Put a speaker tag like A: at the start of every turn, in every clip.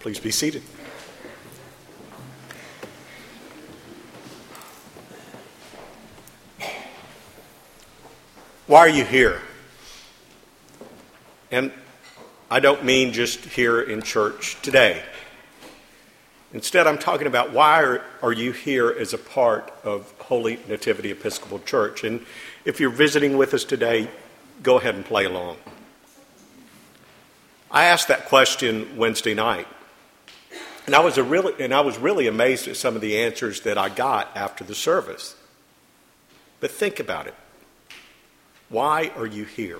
A: Please be seated. Why are you here? And I don't mean just here in church today. Instead, I'm talking about why are you here as a part of Holy Nativity Episcopal Church? And if you're visiting with us today, go ahead and play along. I asked that question Wednesday night, and I was really amazed at some of the answers that I got after the service. But think about it. Why are you here?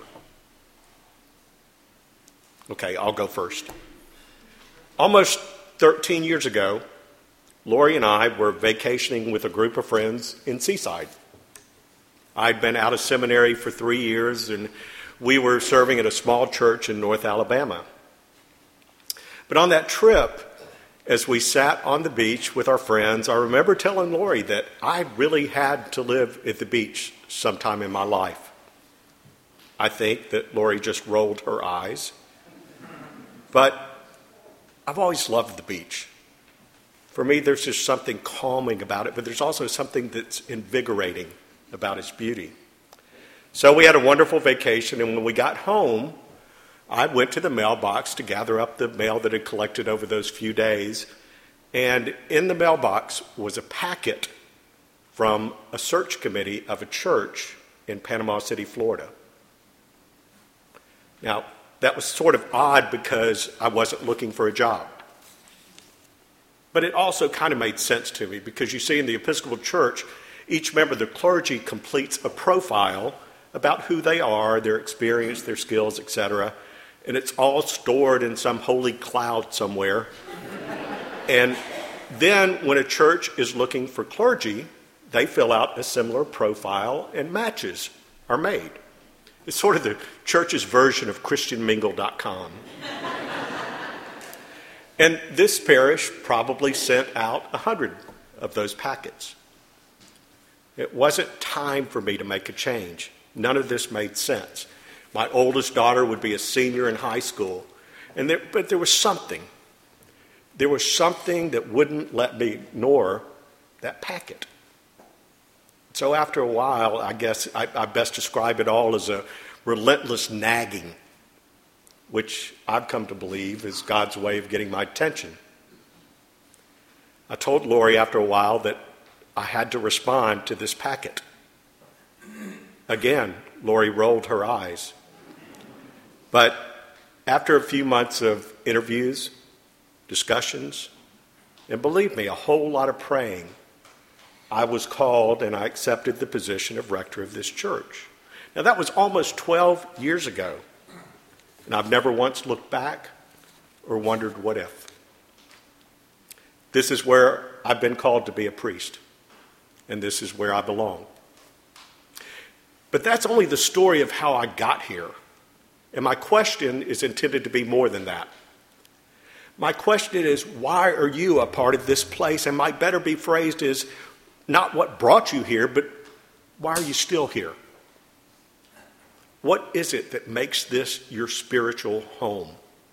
A: Okay, I'll go first. Almost 13 years ago, Lori and I were vacationing with a group of friends in Seaside. I'd been out of seminary for 3 years, and we were serving at a small church in North Alabama. But on that trip, as we sat on the beach with our friends, I remember telling Lori that I really had to live at the beach sometime in my life. I think that Lori just rolled her eyes. But I've always loved the beach. For me, there's just something calming about it, but there's also something that's invigorating about its beauty. So we had a wonderful vacation, and when we got home, I went to the mailbox to gather up the mail that had collected over those few days, and in the mailbox was a packet from a search committee of a church in Panama City, Florida. Now, that was sort of odd because I wasn't looking for a job. But it also kind of made sense to me because you see in the Episcopal Church, each member of the clergy completes a profile about who they are, their experience, their skills, etc. And it's all stored in some holy cloud somewhere. And then when a church is looking for clergy, they fill out a similar profile and matches are made. It's sort of the church's version of ChristianMingle.com. And this parish probably sent out 100 of those packets. It wasn't time for me to make a change. None of this made sense. My oldest daughter would be a senior in high school. But there was something. There was something that wouldn't let me ignore that packet. So after a while, I guess I best describe it all as a relentless nagging, which I've come to believe is God's way of getting my attention. I told Lori after a while that I had to respond to this packet. Again, Lori rolled her eyes. But after a few months of interviews, discussions, and believe me, a whole lot of praying, I was called and I accepted the position of rector of this church. Now that was almost 12 years ago, and I've never once looked back or wondered what if. This is where I've been called to be a priest, and this is where I belong. But that's only the story of how I got here, and my question is intended to be more than that. My question is, why are you a part of this place? And might better be phrased as, not what brought you here, but why are you still here? What is it that makes this your spiritual home?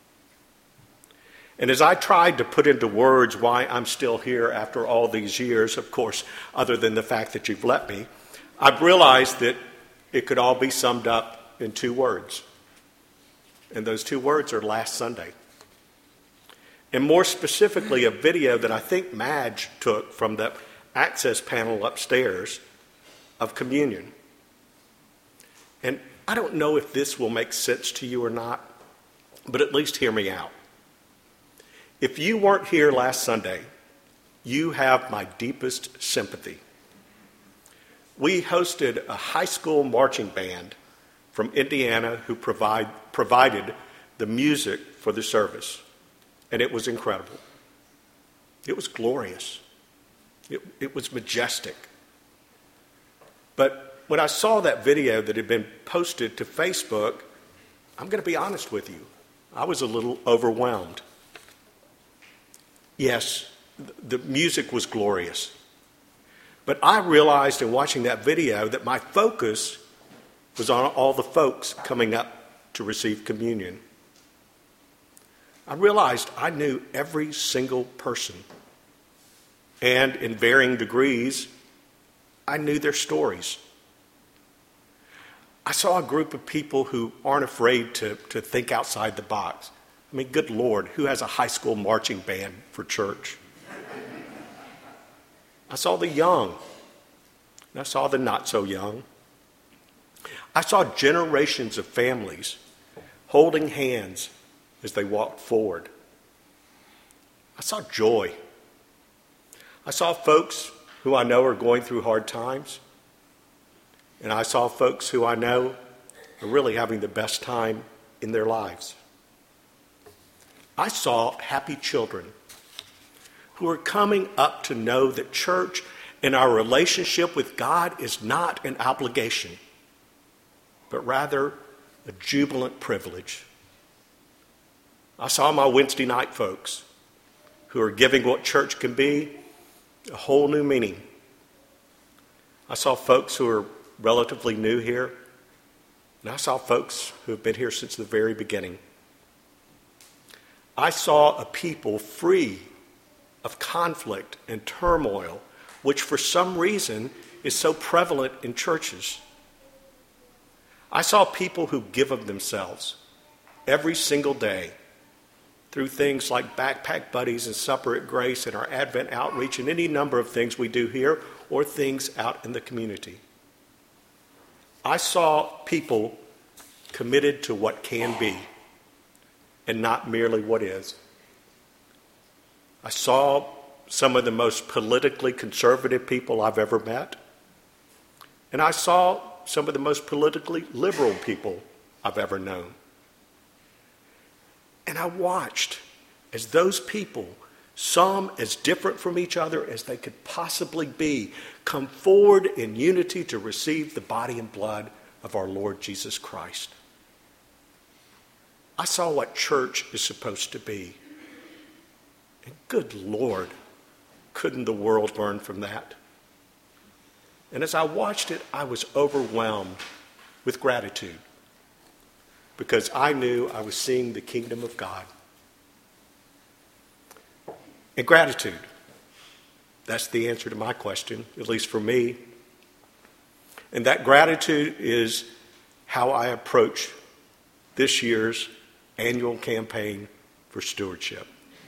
A: And as I tried to put into words why I'm still here after all these years, of course, other than the fact that you've let me, I've realized that it could all be summed up in 2 words. And those 2 words are last Sunday. And more specifically, a video that I think Madge took from the access panel upstairs of communion. And I don't know if this will make sense to you or not, but at least hear me out. If you weren't here last Sunday, you have my deepest sympathy. We hosted a high school marching band from Indiana who provided the music for the service, and it was incredible. It was glorious. It was majestic. But when I saw that video that had been posted to Facebook, I'm going to be honest with you, I was a little overwhelmed. Yes, the music was glorious. But I realized in watching that video that my focus was on all the folks coming up to receive communion. I realized I knew every single person. And in varying degrees, I knew their stories. I saw a group of people who aren't afraid to think outside the box. I mean, good Lord, who has a high school marching band for church? I saw the young, and I saw the not so young. I saw generations of families holding hands as they walked forward. I saw joy. I saw folks who I know are going through hard times. And I saw folks who I know are really having the best time in their lives. I saw happy children who are coming up to know that church and our relationship with God is not an obligation, but rather a jubilant privilege. I saw my Wednesday night folks who are giving what church can be a whole new meaning. I saw folks who are relatively new here, and I saw folks who have been here since the very beginning. I saw a people free of conflict and turmoil, which for some reason is so prevalent in churches. I saw people who give of themselves every single day through things like Backpack Buddies and Supper at Grace and our Advent outreach and any number of things we do here or things out in the community. I saw people committed to what can be and not merely what is. I saw some of the most politically conservative people I've ever met, and I saw some of the most politically liberal people I've ever known. And I watched as those people, some as different from each other as they could possibly be, come forward in unity to receive the body and blood of our Lord Jesus Christ. I saw what church is supposed to be. And good Lord, couldn't the world learn from that? And as I watched it, I was overwhelmed with gratitude because I knew I was seeing the kingdom of God. And gratitude, that's the answer to my question, at least for me. And that gratitude is how I approach this year's annual campaign for stewardship.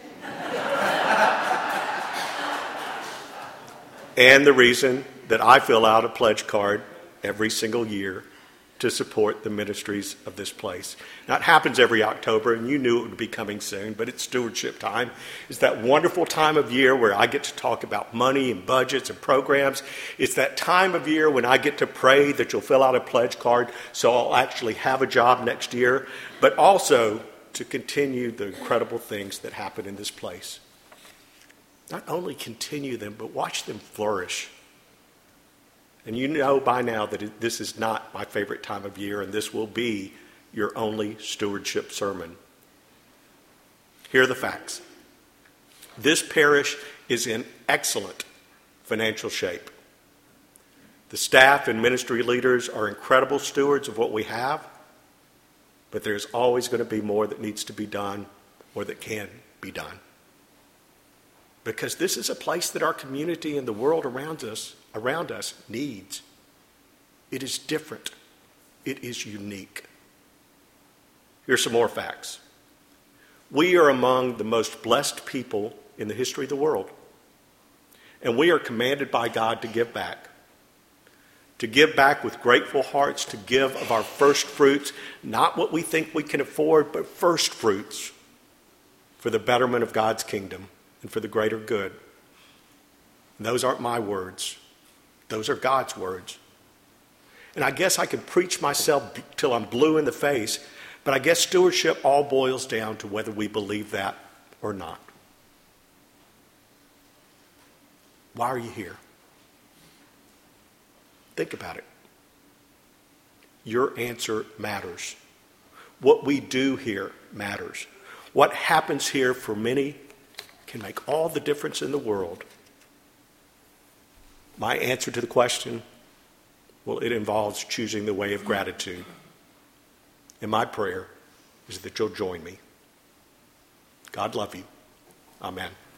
A: And the reason that I fill out a pledge card every single year to support the ministries of this place. Now, it happens every October, and you knew it would be coming soon, but it's stewardship time. It's that wonderful time of year where I get to talk about money and budgets and programs. It's that time of year when I get to pray that you'll fill out a pledge card so I'll actually have a job next year, but also to continue the incredible things that happen in this place. Not only continue them, but watch them flourish. And you know by now that this is not my favorite time of year, and this will be your only stewardship sermon. Here are the facts. This parish is in excellent financial shape. The staff and ministry leaders are incredible stewards of what we have, but there's always going to be more that needs to be done or that can be done. Because this is a place that our community and the world around us needs. It is different. It is unique. Here's some more facts. We are among the most blessed people in the history of the world. And we are commanded by God to give back. To give back with grateful hearts, to give of our first fruits, not what we think we can afford, but first fruits for the betterment of God's kingdom and for the greater good. And those aren't my words. Those are God's words. And I guess I could preach myself till I'm blue in the face, but I guess stewardship all boils down to whether we believe that or not. Why are you here? Think about it. Your answer matters. What we do here matters. What happens here for many can make all the difference in the world. My answer to the question, well, it involves choosing the way of gratitude. And my prayer is that you'll join me. God love you. Amen.